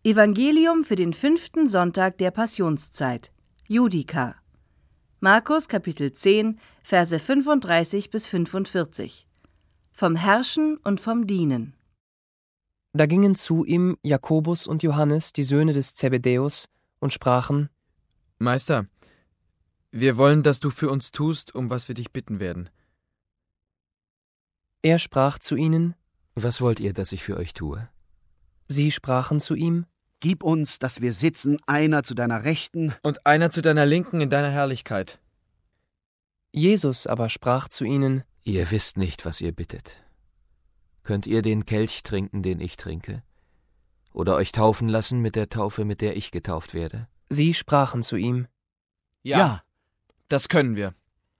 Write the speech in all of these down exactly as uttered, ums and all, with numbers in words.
Evangelium für den fünften Sonntag der Passionszeit. Judika. Markus Kapitel zehn, Verse fünfunddreißig bis fünfundvierzig. Vom Herrschen und vom Dienen. Da gingen zu ihm Jakobus und Johannes, die Söhne des Zebedäus, und sprachen: Meister, wir wollen, dass du für uns tust, um was wir dich bitten werden. Er sprach zu ihnen: Was wollt ihr, dass ich für euch tue? Sie sprachen zu ihm: Gib uns, dass wir sitzen, einer zu deiner Rechten Und einer zu deiner Linken in deiner Herrlichkeit. Jesus aber sprach zu ihnen: Ihr wisst nicht, was ihr bittet. Könnt ihr den Kelch trinken, den ich trinke? Oder euch taufen lassen mit der Taufe, mit der ich getauft werde? Sie sprachen zu ihm. Ja, Ja. das können wir.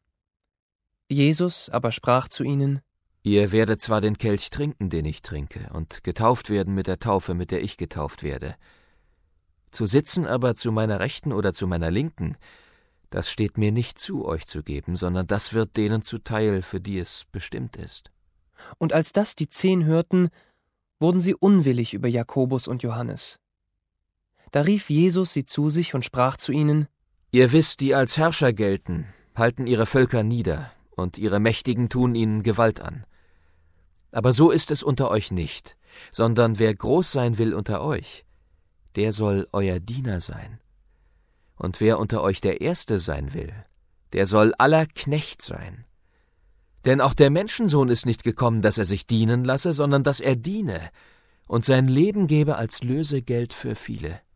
Jesus aber sprach zu ihnen: Ihr werdet zwar den Kelch trinken, den ich trinke, und getauft werden mit der Taufe, mit der ich getauft werde. Zu sitzen aber zu meiner Rechten oder zu meiner Linken, das steht mir nicht zu, euch zu geben, sondern das wird denen zuteil, für die es bestimmt ist. Und als das die Zehn hörten, wurden sie unwillig über Jakobus und Johannes. Da rief Jesus sie zu sich und sprach zu ihnen: Ihr wisst, die als Herrscher gelten, halten ihre Völker nieder, und ihre Mächtigen tun ihnen Gewalt an. Aber so ist es unter euch nicht, sondern wer groß sein will unter euch, der soll euer Diener sein. Und wer unter euch der Erste sein will, der soll aller Knecht sein. Denn auch der Menschensohn ist nicht gekommen, dass er sich dienen lasse, sondern dass er diene und sein Leben gebe als Lösegeld für viele.